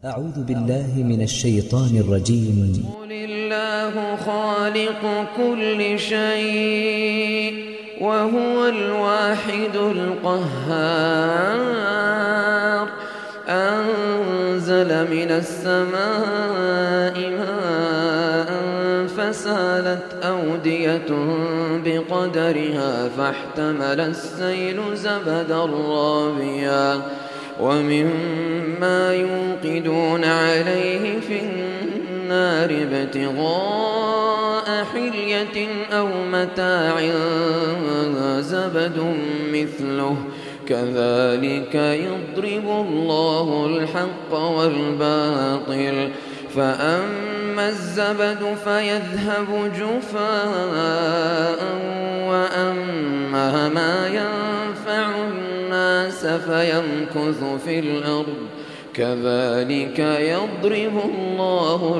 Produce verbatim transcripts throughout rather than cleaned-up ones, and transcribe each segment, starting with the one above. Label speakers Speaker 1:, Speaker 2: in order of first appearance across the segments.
Speaker 1: أعوذ بالله من الشيطان الرجيم.
Speaker 2: قل الله خالق كل شيء وهو الواحد القهار. أنزل من السماء ماء فسالت أودية بقدرها فاحتمل السيل زبدا رابيا ومما يوقدون عليه في النار ابتغاء حلية أو متاع زبد مثله كذلك يضرب الله الحق والباطل فأما الزبد فيذهب جفاء وأما ما ينفع الناس فيمكث في الأرض كذلك يضرب الله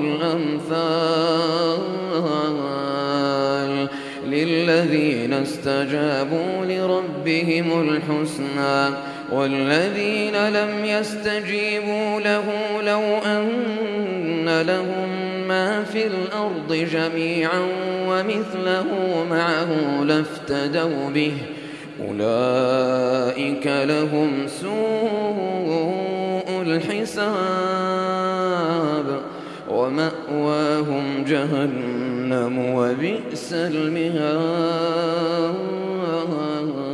Speaker 2: الأمثال للذين استجابوا لربهم الحسنى والذين لم يستجيبوا له لو أن لهم ما في الأرض جميعا ومثله معه لافتدوا به أولئك لهم سوء الحساب ومأواهم جهنم وبئس المهاد.